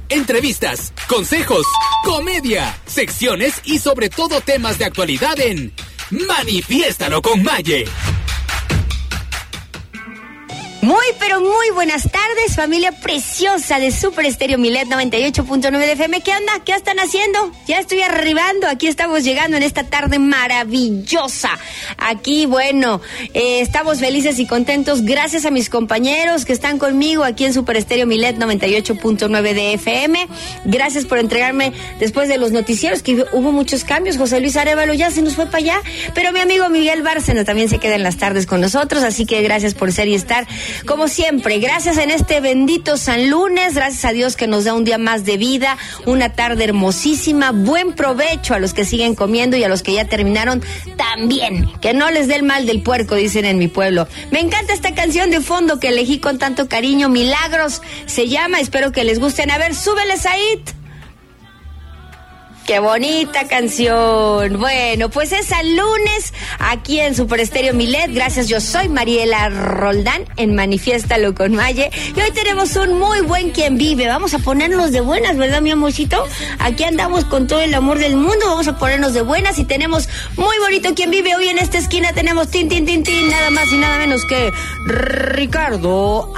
entrevistas, consejos, comedia, secciones y sobre todo temas de actualidad en Manifiéstalo con Maye. Muy, pero muy buenas tardes, familia preciosa de Super Estéreo Milet 98.9 de FM. ¿Qué onda? ¿Qué están haciendo? Ya estoy arribando, aquí estamos llegando en esta tarde maravillosa. Aquí, bueno, estamos felices y contentos gracias a mis compañeros que están conmigo aquí en Super Estéreo Milet 98.9 de FM. Gracias por entregarme después de los noticieros, que hubo muchos cambios. José Luis Arévalo ya se nos fue para allá, pero mi amigo Miguel Bárcena también se queda en las tardes con nosotros, así que gracias por ser y estar. Como siempre, gracias en este bendito San Lunes, gracias a Dios que nos da un día más de vida, una tarde hermosísima, buen provecho a los que siguen comiendo y a los que ya terminaron también, que no les dé el mal del puerco, dicen en mi pueblo. Me encanta esta canción de fondo que elegí con tanto cariño, Milagros se llama, espero que les gusten. A ver, súbele, Said. ¡Qué bonita canción! Bueno, pues es San Lunes aquí en Super Estéreo Milet. Gracias, yo soy Mariela Roldán en Manifiéstalo con Maye. Y hoy tenemos un muy buen Quien Vive. Vamos a ponernos de buenas, ¿verdad, mi amorcito? Aquí andamos con todo el amor del mundo. Vamos a ponernos de buenas y tenemos muy bonito Quien Vive. Hoy en esta esquina tenemos tin, nada más y nada menos que Ricardo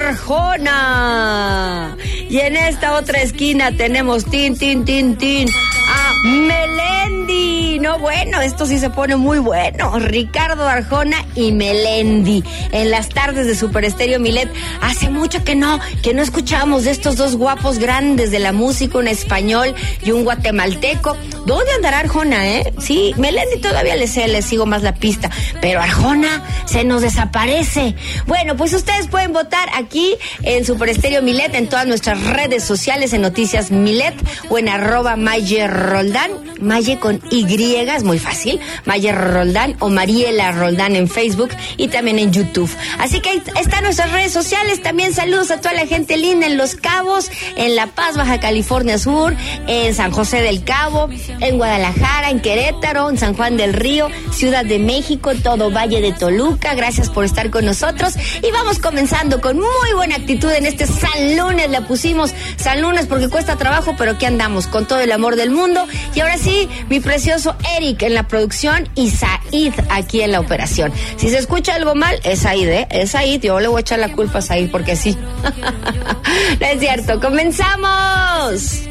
Arjona. Y en esta otra esquina tenemos tin, a Melendi. No, bueno, esto sí se pone muy bueno. Ricardo Arjona y Melendi en las tardes de Super Estéreo Milet. Hace mucho que no escuchamos de estos dos guapos grandes de la música, un español y un guatemalteco. ¿Dónde andará Arjona, Sí, Melendi todavía le sigo más la pista, pero Arjona se nos desaparece. Bueno, pues ustedes pueden votar aquí en Super Estéreo Milet, en todas nuestras redes sociales, en Noticias Milet o en @Maye Roldán, Maye con Y, es muy fácil, Maye Roldán o Mariela Roldán en Facebook y también en YouTube. Así que ahí están nuestras redes sociales. También saludos a toda la gente linda en Los Cabos, en La Paz, Baja California Sur, en San José del Cabo, en Guadalajara, en Querétaro, en San Juan del Río, Ciudad de México, todo Valle de Toluca. Gracias por estar con nosotros y vamos comenzando con muy buena actitud en este San Lunes. Le pusimos San Lunes porque cuesta trabajo, pero aquí andamos con todo el amor del mundo. Y ahora sí, mi precioso Eric en la producción y Said aquí en la operación. Si se escucha algo mal, es Said, es Said. Yo le voy a echar la culpa a Said porque sí. No es cierto, comenzamos.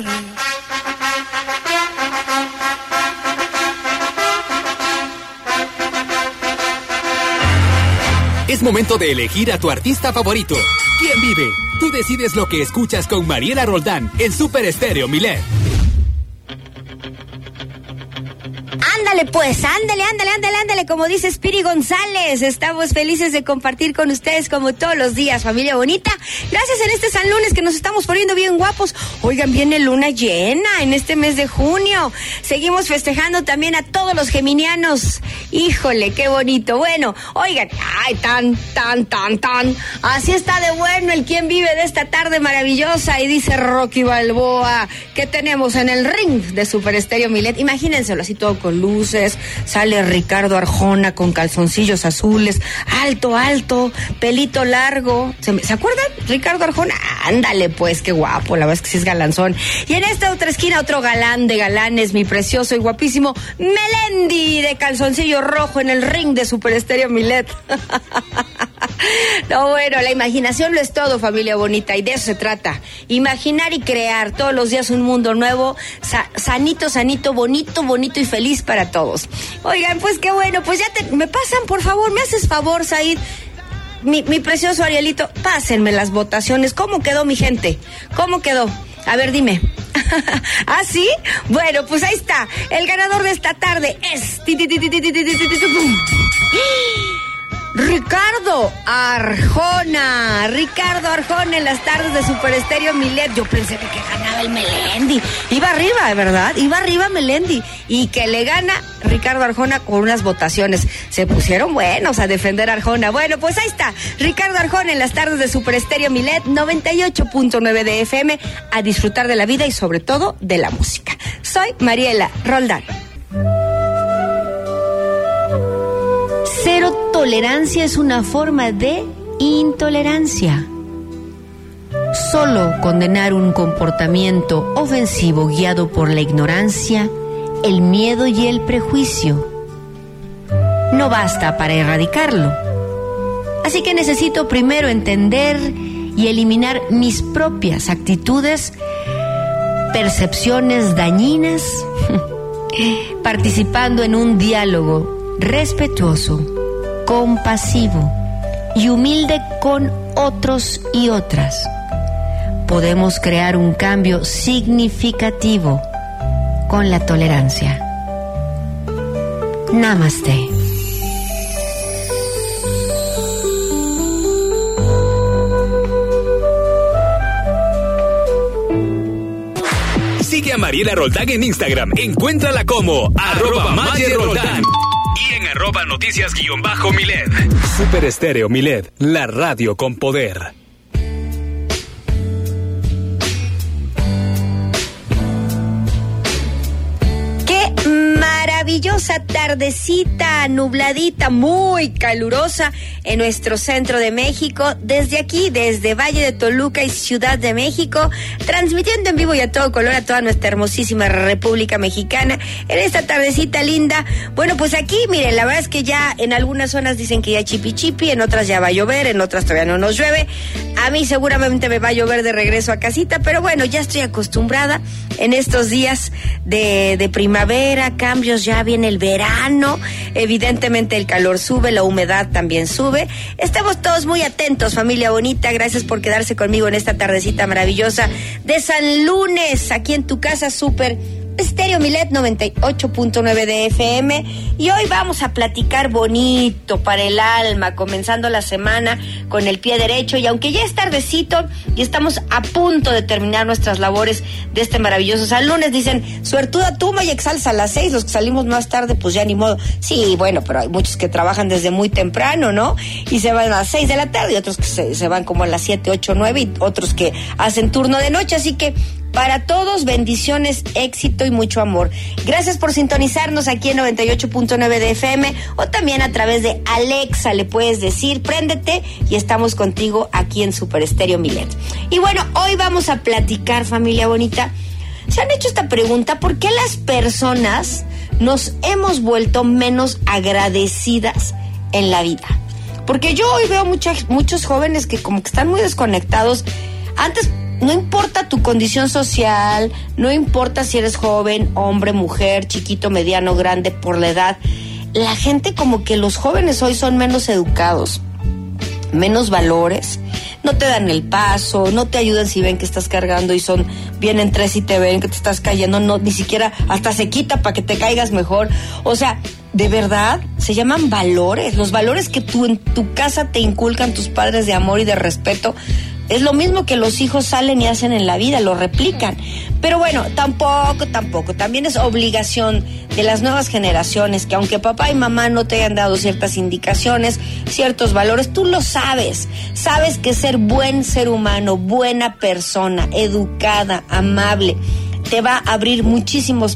Es momento de elegir a tu artista favorito. ¿Quién vive? Tú decides lo que escuchas con Mariela Roldán en Super Estéreo Milet. Ándale pues, ándale, como dice Spiri González, estamos felices de compartir con ustedes como todos los días, familia bonita. Gracias en este San Lunes que nos estamos poniendo bien guapos. Oigan, viene luna llena en este mes de junio. Seguimos festejando también a todos los geminianos. Híjole, qué bonito. Bueno, oigan, ay, tan. Así está de bueno el Quien Vive de esta tarde maravillosa. Y dice Rocky Balboa, ¿qué tenemos en el ring de Super Estéreo Milet? Imagínenselo así todo con luces, sale Ricardo Arjona con calzoncillos azules, alto, pelito largo. ¿Se acuerdan? Ricardo Arjona, ándale pues, qué guapo, la verdad es que sí es galanzón. Y en esta otra esquina, otro galán de galanes, mi precioso y guapísimo Melendi, de calzoncillo rojo en el ring de Super Estéreo Milet. No, bueno, la imaginación lo es todo, familia bonita, y de eso se trata. Imaginar y crear todos los días un mundo nuevo, sanito, bonito y feliz para todos. Oigan, pues qué bueno, pues ya me pasan, por favor, me haces favor, Said. Mi precioso Arielito, pásenme las votaciones. ¿Cómo quedó, mi gente? ¿Cómo quedó? A ver, dime. ¿Ah, sí? Bueno, pues ahí está. El ganador de esta tarde es... Ricardo Arjona en las tardes de Super Estéreo Milet. Yo pensé que ganaba el Melendi. Iba arriba, ¿verdad? Iba arriba Melendi. Y que le gana Ricardo Arjona con unas votaciones. Se pusieron buenos a defender a Arjona. Bueno, pues ahí está. Ricardo Arjona en las tardes de Super Estéreo Milet 98.9 de FM. A disfrutar de la vida y sobre todo de la música. Soy Mariela Roldán. Cero tolerancia es una forma de intolerancia. solo condenar un comportamiento ofensivo guiado por la ignorancia, el miedo y el prejuicio no basta para erradicarlo. Así que necesito primero entender y eliminar mis propias actitudes, percepciones dañinas, participando en un diálogo respetuoso, compasivo y humilde con otros y otras. Podemos crear un cambio significativo con la tolerancia. Namaste. Sigue a Mariela Roldán en Instagram. Encuéntrala como @MarieRoldán. Y en @noticias_Milet. Super Estéreo Milet, la radio con poder. Maravillosa tardecita, nubladita, muy calurosa en nuestro centro de México. Desde aquí, desde Valle de Toluca y Ciudad de México, transmitiendo en vivo y a todo color a toda nuestra hermosísima República Mexicana en esta tardecita linda. Bueno, pues aquí, miren, la verdad es que ya en algunas zonas dicen que ya chipi chipi, en otras ya va a llover, en otras todavía no nos llueve. A mí seguramente me va a llover de regreso a casita, pero bueno, ya estoy acostumbrada en estos días de primavera, cambios, ya viene el verano, evidentemente el calor sube, la humedad también sube. Estamos todos muy atentos, familia bonita, gracias por quedarse conmigo en esta tardecita maravillosa de San Lunes, aquí en tu casa Super Estéreo Milet 98.9 de FM, y hoy vamos a platicar bonito para el alma, comenzando la semana con el pie derecho, y aunque ya es tardecito y estamos a punto de terminar nuestras labores de este maravilloso San Lunes, dicen, suertuda tú, Mayexals, a las 6, los que salimos más tarde, pues ya ni modo. Sí, bueno, pero hay muchos que trabajan desde muy temprano, ¿no? Y se van a las 6 de la tarde, y otros que se van como a las 7, 8, 9, y otros que hacen turno de noche, así que para todos, bendiciones, éxito y mucho amor. Gracias por sintonizarnos aquí en 98.9 de FM, o también a través de Alexa le puedes decir, préndete, y estamos contigo aquí en Super Estéreo Milet. Y bueno, hoy vamos a platicar, familia bonita. ¿Se han hecho esta pregunta? ¿Por qué las personas nos hemos vuelto menos agradecidas en la vida? Porque yo hoy veo muchos jóvenes que como que están muy desconectados. Antes, no importa tu condición social, no importa si eres joven, hombre, mujer, chiquito, mediano, grande, por la edad. La gente, como que los jóvenes hoy son menos educados, menos valores, no te dan el paso, no te ayudan si ven que estás cargando y vienen tres y te ven que te estás cayendo, no, ni siquiera, hasta se quita para que te caigas mejor. O sea, de verdad, se llaman valores, los valores que tú en tu casa te inculcan tus padres de amor y de respeto. Es lo mismo que los hijos salen y hacen en la vida, lo replican. Pero bueno, tampoco. También es obligación de las nuevas generaciones que, aunque papá y mamá no te hayan dado ciertas indicaciones, ciertos valores, tú lo sabes. Sabes que ser buen ser humano, buena persona, educada, amable, te va a abrir muchísimos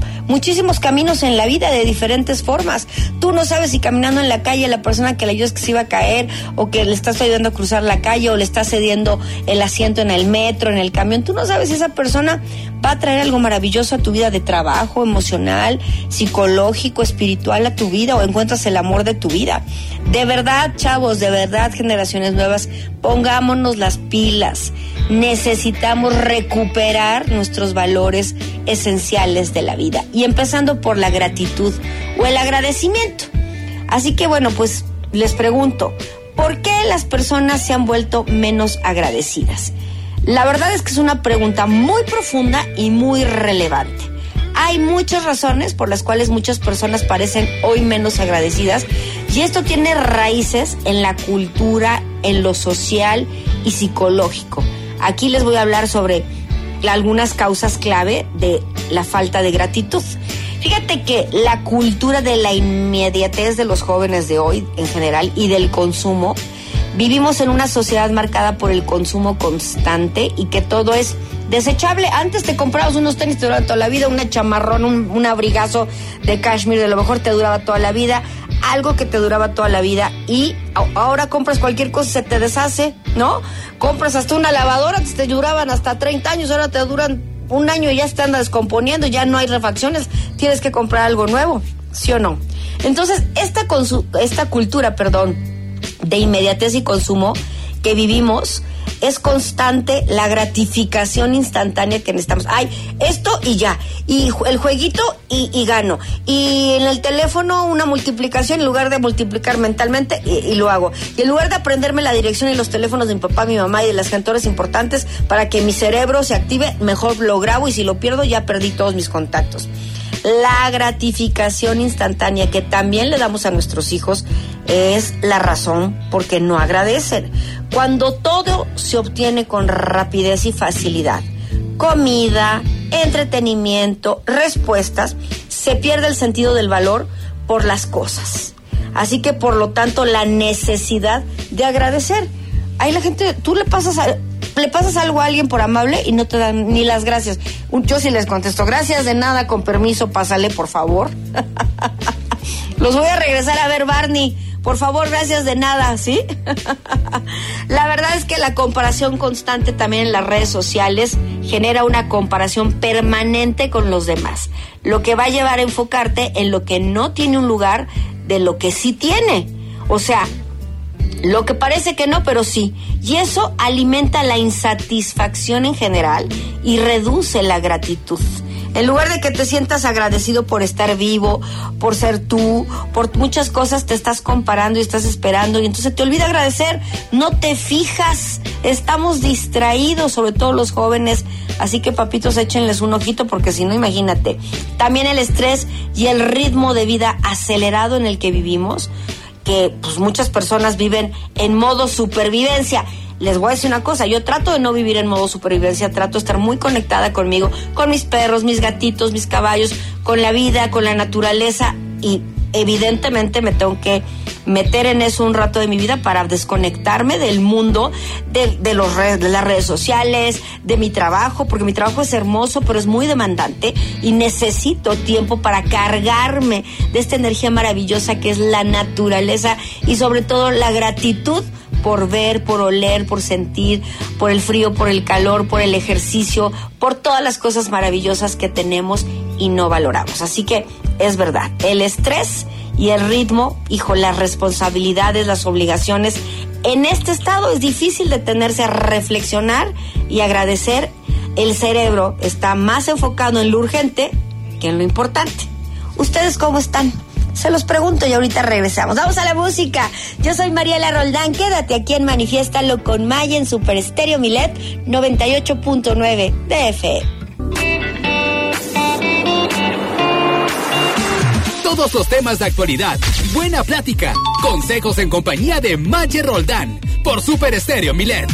caminos en la vida de diferentes formas. Tú no sabes si caminando en la calle la persona que le ayudas que se iba a caer, o que le estás ayudando a cruzar la calle, o le estás cediendo el asiento en el metro, en el camión. Tú no sabes si esa persona va a traer algo maravilloso a tu vida de trabajo, emocional, psicológico, espiritual a tu vida, o encuentras el amor de tu vida. De verdad, chavos, de verdad, generaciones nuevas, pongámonos las pilas. Necesitamos recuperar nuestros valores esenciales de la vida, y empezando por la gratitud o el agradecimiento. Así que bueno, pues les pregunto, ¿por qué las personas se han vuelto menos agradecidas? La verdad es que es una pregunta muy profunda y muy relevante. Hay muchas razones por las cuales muchas personas parecen hoy menos agradecidas, y esto tiene raíces en la cultura, en lo social y psicológico. Aquí les voy a hablar sobre algunas causas clave de la falta de gratitud. Fíjate que la cultura de la inmediatez de los jóvenes de hoy en general y del consumo, vivimos en una sociedad marcada por el consumo constante y que todo es desechable. Antes te comprabas unos tenis, te duraban toda la vida, una chamarrón, un abrigazo de cashmere, de lo mejor te duraba toda la vida. algo que te duraba toda la vida y ahora compras cualquier cosa y se te deshace, ¿no? Compras hasta una lavadora, te duraban hasta 30 años, ahora te duran un año y ya se anda descomponiendo, ya no hay refacciones, tienes que comprar algo nuevo, ¿sí o no? Entonces, esta cultura, de inmediatez y consumo que vivimos, es constante la gratificación instantánea que necesitamos. Ay, esto y ya, y el jueguito y gano, y en el teléfono una multiplicación, en lugar de multiplicar mentalmente y lo hago, y en lugar de aprenderme la dirección y los teléfonos de mi papá, mi mamá y de las gentes importantes para que mi cerebro se active, mejor lo grabo y si lo pierdo ya perdí todos mis contactos. La gratificación instantánea que también le damos a nuestros hijos es la razón por qué no agradecen. Cuando todo se obtiene con rapidez y facilidad, comida, entretenimiento, respuestas, se pierde el sentido del valor por las cosas. Así que, por lo tanto, la necesidad de agradecer. Ahí la gente, tú le pasas algo a alguien por amable y no te dan ni las gracias. Yo sí les contesto, gracias, de nada, con permiso, pásale, por favor. Los voy a regresar a ver, Barney. Por favor, gracias, de nada, ¿sí? La verdad es que la comparación constante también en las redes sociales genera una comparación permanente con los demás, lo que va a llevar a enfocarte en lo que no tiene un lugar de lo que sí tiene. O sea, lo que parece que no, pero sí. Y eso alimenta la insatisfacción en general y reduce la gratitud. En lugar de que te sientas agradecido por estar vivo, por ser tú, por muchas cosas te estás comparando y estás esperando y entonces te olvida agradecer, no te fijas, estamos distraídos, sobre todo los jóvenes, así que papitos échenles un ojito porque si no, imagínate. También el estrés y el ritmo de vida acelerado en el que vivimos, que pues muchas personas viven en modo supervivencia. Les voy a decir una cosa, yo trato de no vivir en modo supervivencia, trato de estar muy conectada conmigo, con mis perros, mis gatitos, mis caballos, con la vida, con la naturaleza, y evidentemente me tengo que meter en eso un rato de mi vida para desconectarme del mundo, de las redes sociales, de mi trabajo, porque mi trabajo es hermoso, pero es muy demandante y necesito tiempo para cargarme de esta energía maravillosa que es la naturaleza y sobre todo la gratitud por ver, por oler, por sentir, por el frío, por el calor, por el ejercicio, por todas las cosas maravillosas que tenemos y no valoramos. Así que es verdad, el estrés y el ritmo, las responsabilidades, las obligaciones, en este estado es difícil detenerse a reflexionar y agradecer. El cerebro está más enfocado en lo urgente que en lo importante. ¿Ustedes cómo están? Se los pregunto y ahorita regresamos. Vamos a la música. Yo soy Mariela Roldán. Quédate aquí en Manifiéstalo con Maya en Super Estéreo Milet 98.9 de FM. Todos los temas de actualidad, buena plática, consejos en compañía de Maya Roldán por Super Estéreo Milet.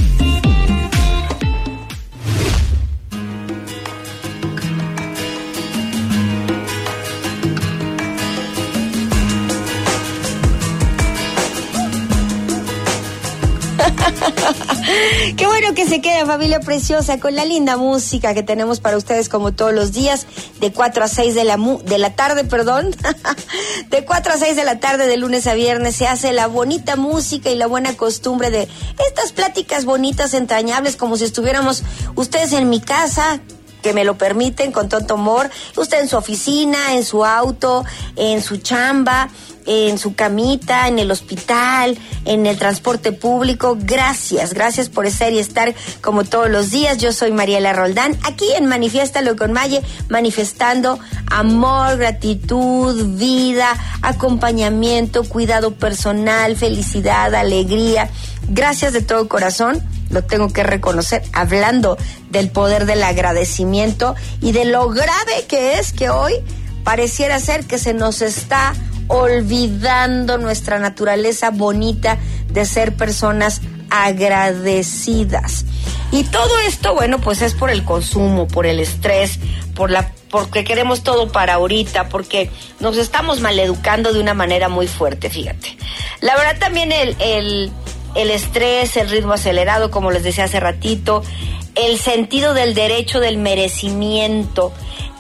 Qué bueno que se queda, familia preciosa, con la linda música que tenemos para ustedes como todos los días, de 4 a 6 de la tarde, de 4 a 6 de la tarde, de lunes a viernes, se hace la bonita música y la buena costumbre de estas pláticas bonitas, entrañables, como si estuviéramos ustedes en mi casa, que me lo permiten, con tanto amor, usted en su oficina, en su auto, en su chamba, en su camita, en el hospital, en el transporte público. Gracias por ser y estar como todos los días. Yo soy Mariela Roldán, aquí en Manifiéstalo con Maye, manifestando amor, gratitud, vida, acompañamiento, cuidado personal, felicidad, alegría. Gracias de todo corazón, lo tengo que reconocer, hablando del poder del agradecimiento y de lo grave que es que hoy pareciera ser que se nos está olvidando nuestra naturaleza bonita de ser personas agradecidas. Y todo esto, bueno, pues es por el consumo, por el estrés, porque queremos todo para ahorita, porque nos estamos maleducando de una manera muy fuerte, fíjate. La verdad también el estrés, el ritmo acelerado, como les decía hace ratito, el sentido del derecho, del merecimiento,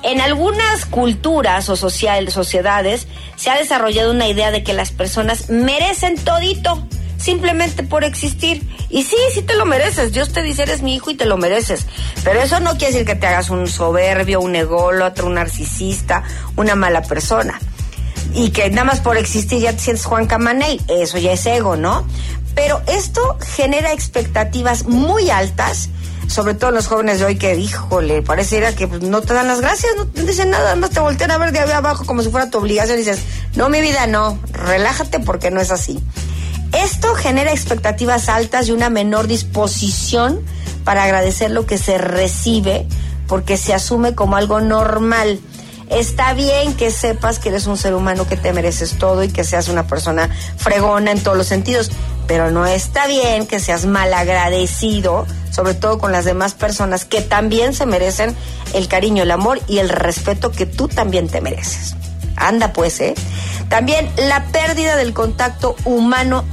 En algunas culturas o sociedades se ha desarrollado una idea de que las personas merecen todito, simplemente por existir. Y sí te lo mereces. Dios te dice, eres mi hijo y te lo mereces. Pero eso no quiere decir que te hagas un soberbio, un ególatra, un narcisista, una mala persona. Y que nada más por existir ya te sientes Juan Camaney. Eso ya es ego, ¿no? Pero esto genera expectativas muy altas, sobre todo los jóvenes de hoy que, híjole, pareciera que no te dan las gracias, no te dicen nada, además te voltean a ver de abajo como si fuera tu obligación y dices, no, mi vida, no, relájate porque no es así. Esto genera expectativas altas y una menor disposición para agradecer lo que se recibe porque se asume como algo normal. Está bien que sepas que eres un ser humano, que te mereces todo y que seas una persona fregona en todos los sentidos, pero no está bien que seas malagradecido, sobre todo con las demás personas que también se merecen el cariño, el amor y el respeto que tú también te mereces. Anda pues, También la pérdida del contacto humano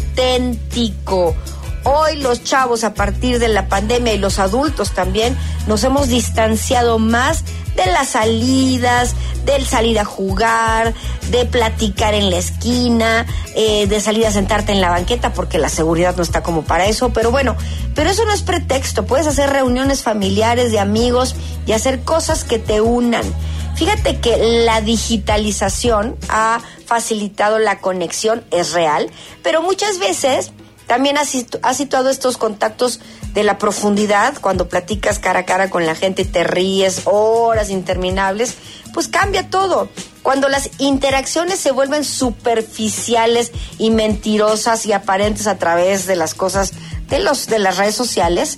auténtico. Hoy los chavos, a partir de la pandemia, y los adultos también, nos hemos distanciado más de las salidas, del salir a jugar, de platicar en la esquina, de salir a sentarte en la banqueta, porque la seguridad no está como para eso, pero eso no es pretexto. Puedes hacer reuniones familiares, de amigos, y hacer cosas que te unan. Fíjate que la digitalización ha facilitado la conexión, es real, pero muchas veces también ha situado estos contactos de la profundidad, cuando platicas cara a cara con la gente y te ríes horas interminables, pues cambia todo. Cuando las interacciones se vuelven superficiales y mentirosas y aparentes a través de las cosas de las redes sociales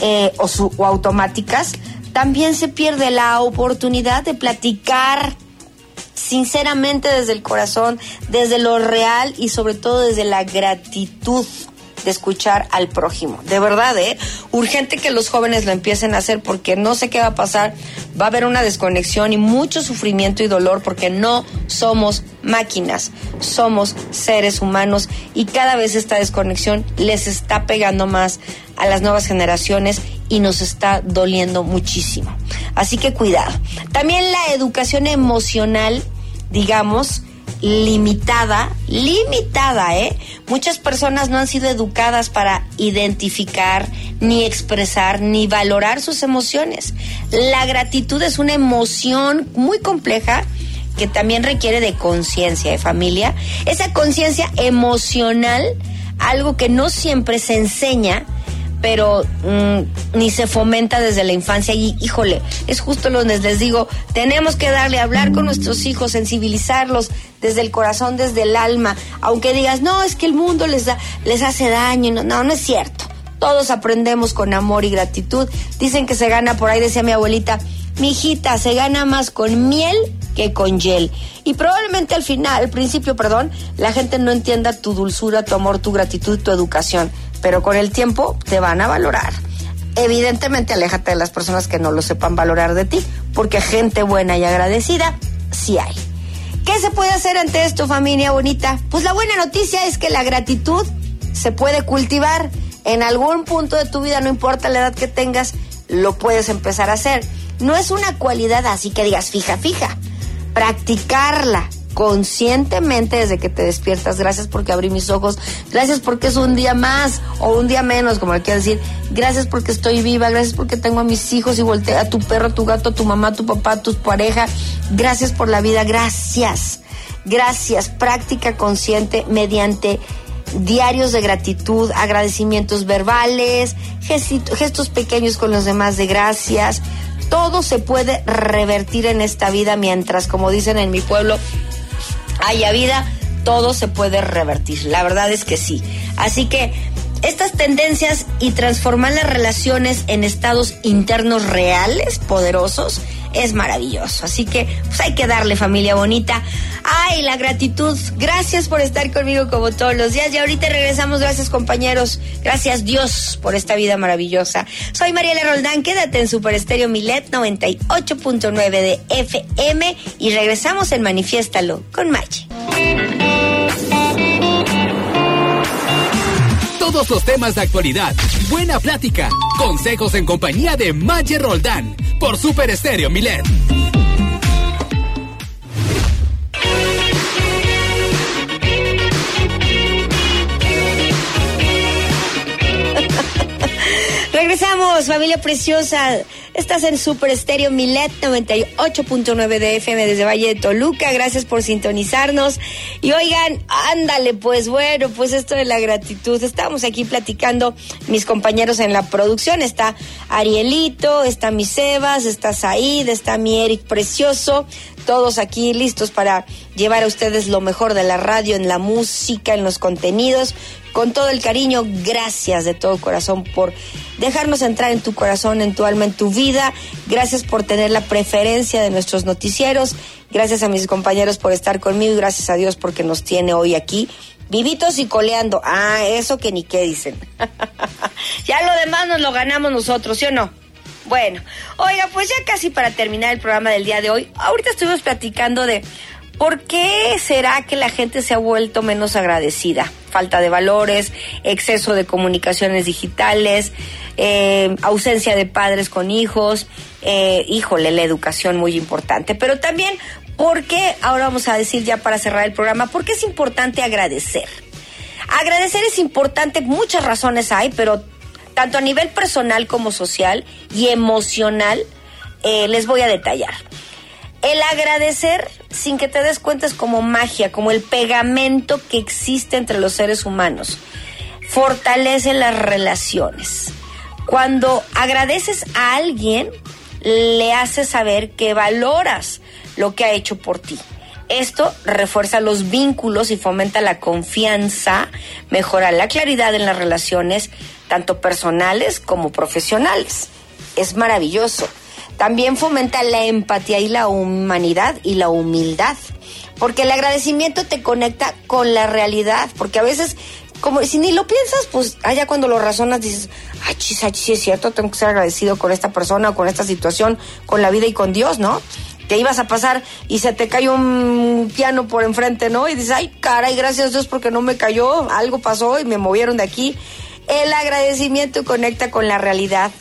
o automáticas, también se pierde la oportunidad de platicar sinceramente desde el corazón, desde lo real y sobre todo desde la gratitud de escuchar al prójimo. De verdad, urgente que los jóvenes lo empiecen a hacer, porque no sé qué va a pasar. Va a haber una desconexión y mucho sufrimiento y dolor, porque no somos máquinas, somos seres humanos, y cada vez esta desconexión les está pegando más a las nuevas generaciones y nos está doliendo muchísimo. Así que cuidado. También la educación emocional, digamos, limitada, Muchas personas no han sido educadas para identificar, ni expresar, ni valorar sus emociones. La gratitud es una emoción muy compleja que también requiere de conciencia, familia. Esa conciencia emocional, algo que no siempre se enseña, pero ni se fomenta desde la infancia. Y híjole, es justo lo que les digo, tenemos que darle a hablar con nuestros hijos, sensibilizarlos desde el corazón, desde el alma. Aunque digas, no, es que el mundo les hace daño. No es cierto. Todos aprendemos con amor y gratitud. Dicen que se gana, por ahí decía mi abuelita, mijita, se gana más con miel que con hiel. Y probablemente al principio, la gente no entienda tu dulzura, tu amor, tu gratitud, tu educación, pero con el tiempo te van a valorar. Evidentemente, aléjate de las personas que no lo sepan valorar de ti, porque gente buena y agradecida sí hay. ¿Qué se puede hacer ante esto, familia bonita? Pues la buena noticia es que la gratitud se puede cultivar. En algún punto de tu vida, no importa la edad que tengas, lo puedes empezar a hacer. No es una cualidad así que digas fija. Practicarla conscientemente desde que te despiertas. Gracias porque abrí mis ojos, gracias porque es un día más o un día menos, como le quiero decir. Gracias porque estoy viva, gracias porque tengo a mis hijos y volteé a tu perro, a tu gato, a tu mamá, a tu papá, a tu pareja. Gracias por la vida, gracias. Práctica consciente mediante diarios de gratitud, agradecimientos verbales, gestos pequeños con los demás de gracias. Todo se puede revertir en esta vida mientras, como dicen en mi pueblo, haya vida, todo se puede revertir. La verdad es que sí. Así que estas tendencias y transformar las relaciones en estados internos reales, poderosos, es maravilloso. Así que pues hay que darle, familia bonita. Ay, la gratitud. Gracias por estar conmigo como todos los días. Y ahorita regresamos. Gracias, compañeros. Gracias, Dios, por esta vida maravillosa. Soy Mariela Roldán. Quédate en Super Estéreo Milet 98.9 de FM y regresamos en Manifiéstalo con Mache. Todos los temas de actualidad, buena plática, consejos en compañía de Mayer Roldán por Super Estéreo Milet. Regresamos, familia preciosa. Estás en Super Estéreo Milet 98.9 de FM desde Valle de Toluca. Gracias por sintonizarnos. Y oigan, ándale, pues bueno, pues esto de la gratitud. Estábamos aquí platicando mis compañeros en la producción. Está Arielito, está mi Sebas, está Said, está mi Eric precioso. Todos aquí listos para llevar a ustedes lo mejor de la radio, en la música, en los contenidos. Con todo el cariño, gracias de todo corazón por dejarnos entrar en tu corazón, en tu alma, en tu vida. Gracias por tener la preferencia de nuestros noticieros. Gracias a mis compañeros por estar conmigo y gracias a Dios porque nos tiene hoy aquí vivitos y coleando. Ah, eso que ni qué dicen. Ya lo demás nos lo ganamos nosotros, ¿sí o no? Bueno, oiga, pues ya casi para terminar el programa del día de hoy, ahorita estuvimos platicando de ¿por qué será que la gente se ha vuelto menos agradecida? Falta de valores, exceso de comunicaciones digitales, ausencia de padres con hijos, híjole, la educación muy importante. Pero también, ¿por qué? Ahora vamos a decir ya para cerrar el programa, ¿por qué es importante agradecer? Agradecer es importante, muchas razones hay, pero tanto a nivel personal como social y emocional, les voy a detallar. El agradecer, sin que te des cuenta, es como magia, como el pegamento que existe entre los seres humanos. Fortalece las relaciones. Cuando agradeces a alguien, le haces saber que valoras lo que ha hecho por ti. Esto refuerza los vínculos y fomenta la confianza, mejora la claridad en las relaciones, tanto personales como profesionales. Es maravilloso. También fomenta la empatía y la humanidad y la humildad, porque el agradecimiento te conecta con la realidad, porque a veces, como si ni lo piensas, pues allá cuando lo razonas dices, ay, sí es cierto, tengo que ser agradecido con esta persona o con esta situación, con la vida y con Dios, ¿no? Te ibas a pasar y se te cayó un piano por enfrente, ¿no? Y dices, ay, caray, gracias a Dios porque no me cayó, algo pasó y me movieron de aquí. El agradecimiento conecta con la realidad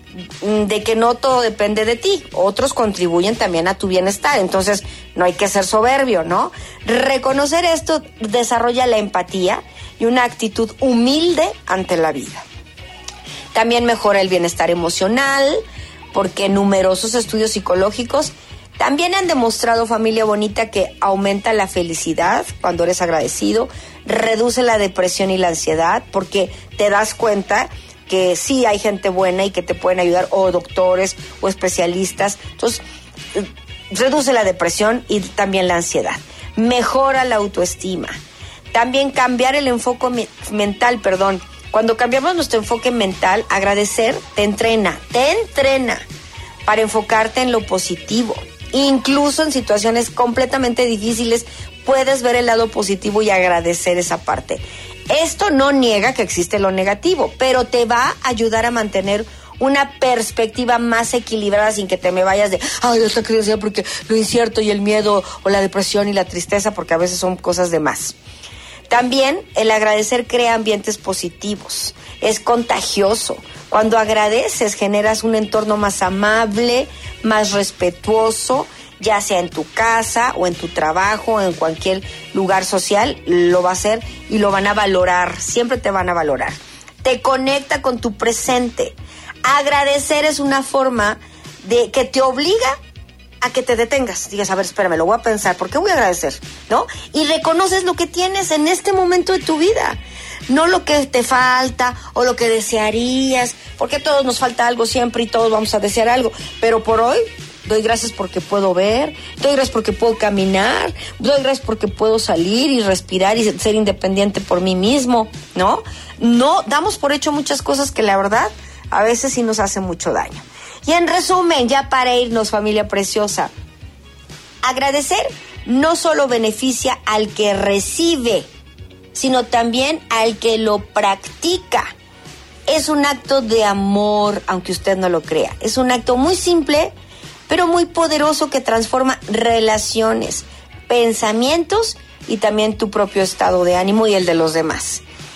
de que no todo depende de ti, otros contribuyen también a tu bienestar, entonces no hay que ser soberbio, ¿no? Reconocer esto desarrolla la empatía y una actitud humilde ante la vida. También mejora el bienestar emocional, porque numerosos estudios psicológicos también han demostrado, familia bonita, que aumenta la felicidad cuando eres agradecido, reduce la depresión y la ansiedad, porque te das cuenta que sí hay gente buena y que te pueden ayudar, o doctores o especialistas. Entonces, reduce la depresión y también la ansiedad. Mejora la autoestima. También cambiar el enfoque mental, Cuando cambiamos nuestro enfoque mental, agradecer te entrena para enfocarte en lo positivo. Incluso en situaciones completamente difíciles, puedes ver el lado positivo y agradecer esa parte. Esto no niega que existe lo negativo, pero te va a ayudar a mantener una perspectiva más equilibrada sin que te me vayas de, ay, esta creencia porque lo incierto y el miedo o la depresión y la tristeza, porque a veces son cosas de más. También el agradecer crea ambientes positivos, es contagioso. Cuando agradeces generas un entorno más amable, más respetuoso, ya sea en tu casa o en tu trabajo o en cualquier lugar social, lo va a hacer y lo van a valorar, siempre te van a valorar. Te conecta con tu presente. Agradecer es una forma de que te obliga a que te detengas, digas, a ver, espérame, lo voy a pensar, ¿por qué voy a agradecer? ¿No? Y reconoces lo que tienes en este momento de tu vida, no lo que te falta o lo que desearías, porque a todos nos falta algo siempre y todos vamos a desear algo, pero por hoy doy gracias porque puedo ver, doy gracias porque puedo caminar, doy gracias porque puedo salir y respirar y ser independiente por mí mismo, ¿no? No damos por hecho muchas cosas que la verdad a veces sí nos hacen mucho daño. Y en resumen, ya para irnos, familia preciosa, agradecer no solo beneficia al que recibe, sino también al que lo practica. Es un acto de amor, aunque usted no lo crea. Es un acto muy simple, pero muy poderoso que transforma relaciones, pensamientos y también tu propio estado de ánimo y el de los demás.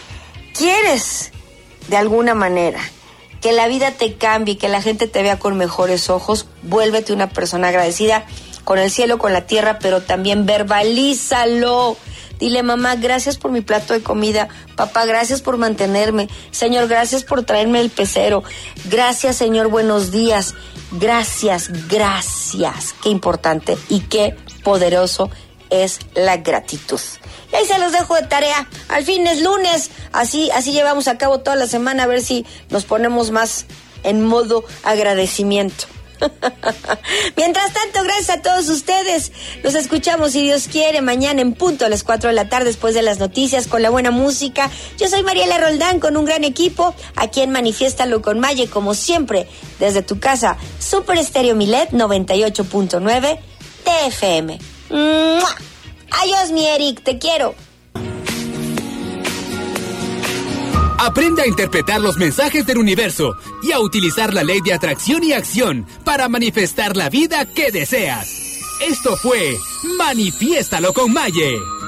quieres de alguna manera que la vida te cambie, que la gente te vea con mejores ojos, vuélvete una persona agradecida con el cielo, con la tierra, pero también verbalízalo. Dile, mamá, gracias por mi plato de comida. Papá, gracias por mantenerme. Señor, gracias por traerme el pecero. Gracias, Señor, buenos días. Gracias. Qué importante y qué poderoso es la gratitud. Y ahí se los dejo de tarea. Al fin es lunes. Así llevamos a cabo toda la semana, a ver si nos ponemos más en modo agradecimiento. Mientras tanto, gracias a todos ustedes. Nos escuchamos, si Dios quiere, mañana en punto a las 4 de la tarde, después de las noticias, con la buena música. Yo soy Mariela Roldán, con un gran equipo aquí en Manifiéstalo con Maye, como siempre, desde tu casa. Super Estéreo Milet 98.9 TFM. ¡Mua! Adiós, mi Eric, te quiero. Aprende a interpretar los mensajes del universo y a utilizar la ley de atracción y acción para manifestar la vida que deseas. Esto fue Manifiéstalo con Maye.